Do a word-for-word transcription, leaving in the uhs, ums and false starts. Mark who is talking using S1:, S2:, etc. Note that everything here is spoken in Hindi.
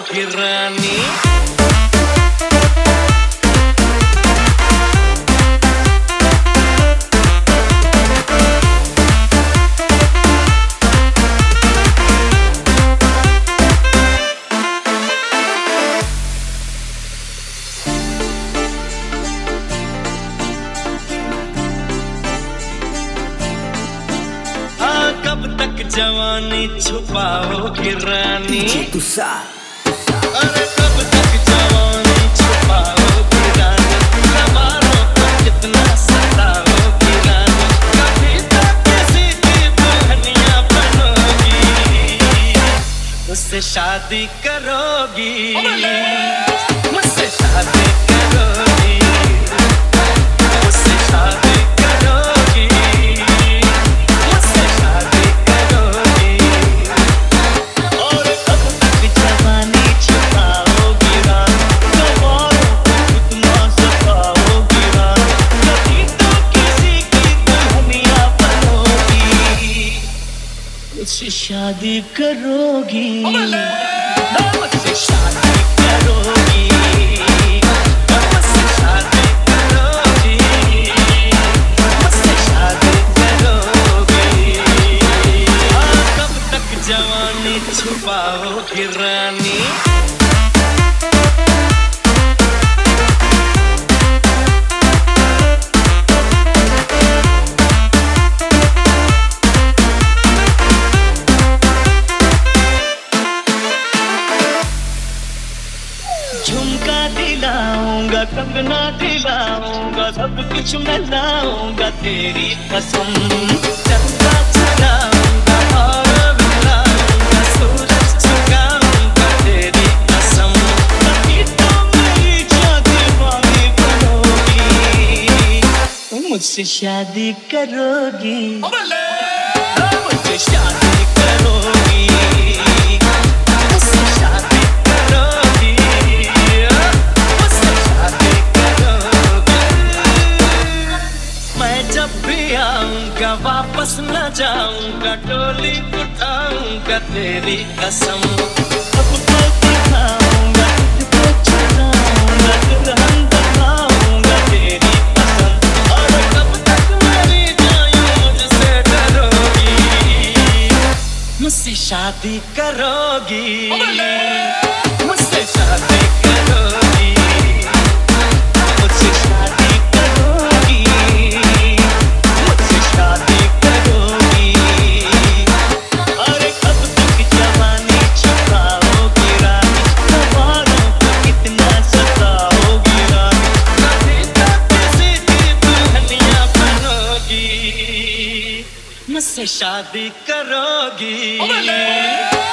S1: छुपाओगी रानी। कब तक जवानी छुपाओगी रानी। अरे कब तक जवानी छुपाओगी रानी। हमारों को कितना सताओगी रानी। कभी तो किसी की दुल्हनिया बनोगी। मुझसे शादी करोगी। मुझसे शादी करोगी। मुझसे शादी करोगी। मुझसे शादी करोगी। मुझसे शादी करोगी। मुझसे शादी करोगी। मुझसे शादी करोगी। कब तक जवानी छुपाओगी रानी। झुमका दिलाऊंगा, कंगना दिलाऊंगा, सब कुछ मैं लाऊंगा तेरी कसम। चंदा चढ़ाऊंगा और मिलाऊंगा, सूरज झुकाऊंगा तेरी कसम। कभी तो मेरी दीवानी बनोगी। तुम मुझसे शादी करोगी। मुझसे शादी करोगी। आऊंगा वापस न जाऊंगा, डोली उठाऊंगा तेरी कसम। अब तो दिखाऊंगा, तुझको छुड़ाऊंगा, दुल्हन बनाऊंगा तेरी पसंद। और कब तक मेरी जान मुझसे डरोगी। मुझसे शादी करोगी। मुझसे शादी करोगी। मुझसे शादी करोगी। मुझसे शादी करोगी।